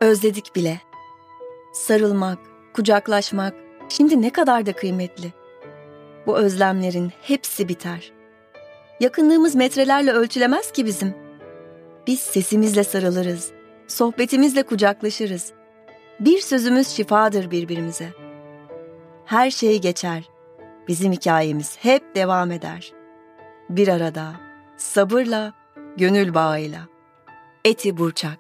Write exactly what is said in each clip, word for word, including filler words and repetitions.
Özledik bile. Sarılmak, kucaklaşmak şimdi ne kadar da kıymetli. Bu özlemlerin hepsi biter. Yakınlığımız metrelerle ölçülemez ki bizim. Biz sesimizle sarılırız, sohbetimizle kucaklaşırız. Bir sözümüz şifadır birbirimize. Her şey geçer. Bizim hikayemiz hep devam eder. Bir arada, sabırla, gönül bağıyla. Eti Burçak.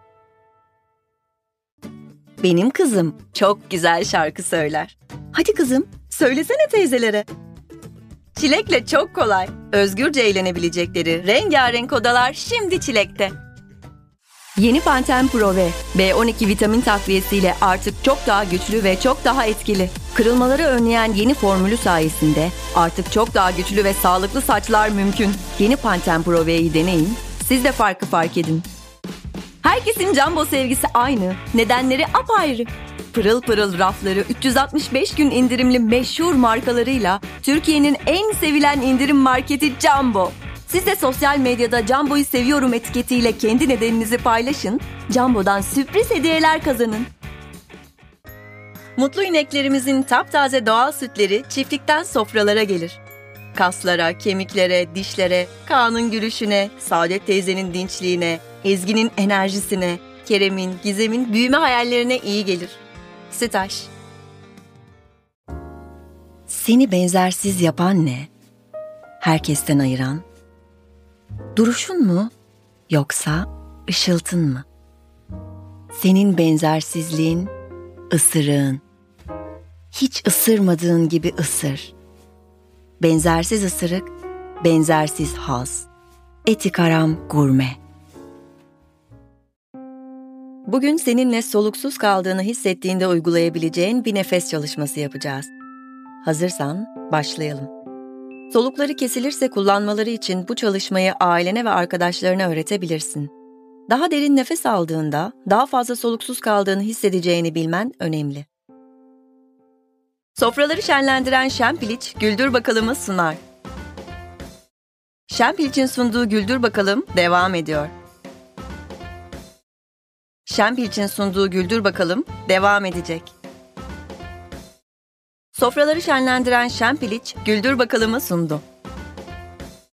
Benim kızım çok güzel şarkı söyler. Hadi kızım, söylesene teyzelere. Çilekle çok kolay, özgürce eğlenebilecekleri rengarenk odalar şimdi Çilek'te. Yeni Pantene Pro V, B on iki vitamin takviyesiyle artık çok daha güçlü ve çok daha etkili. Kırılmaları önleyen yeni formülü sayesinde artık çok daha güçlü ve sağlıklı saçlar mümkün. Yeni Pantene Pro V'yi deneyin, siz de farkı fark edin. Herkesin Jumbo sevgisi aynı, nedenleri apayrı. Pırıl pırıl rafları üç yüz altmış beş gün indirimli meşhur markalarıyla Türkiye'nin en sevilen indirim marketi Jumbo. Siz de sosyal medyada Jumbo'yu seviyorum etiketiyle kendi nedeninizi paylaşın, Jumbo'dan sürpriz hediyeler kazanın. Mutlu ineklerimizin taptaze doğal sütleri çiftlikten sofralara gelir. Kaslara, kemiklere, dişlere, Kaan'ın gülüşüne, Saadet teyzenin dinçliğine, Ezgi'nin enerjisine, Kerem'in, Gizem'in büyüme hayallerine iyi gelir. Sütaş. Seni benzersiz yapan ne? Herkesten ayıran? Duruşun mu yoksa ışıltın mı? Senin benzersizliğin, ısırığın. Hiç ısırmadığın gibi ısır. Benzersiz ısırık, benzersiz haz. Etik Aram Gurme. Bugün seninle soluksuz kaldığını hissettiğinde uygulayabileceğin bir nefes çalışması yapacağız. Hazırsan başlayalım. Solukları kesilirse kullanmaları için bu çalışmayı ailene ve arkadaşlarına öğretebilirsin. Daha derin nefes aldığında daha fazla soluksuz kaldığını hissedeceğini bilmen önemli. Sofraları şenlendiren Şempiliç Güldür Bakalım'ı sunar. Şempiliç'in sunduğu Güldür Bakalım devam ediyor. Şempiliç'in sunduğu Güldür Bakalım devam edecek. Sofraları şenlendiren Şempiliç Güldür Bakalım'ı sundu.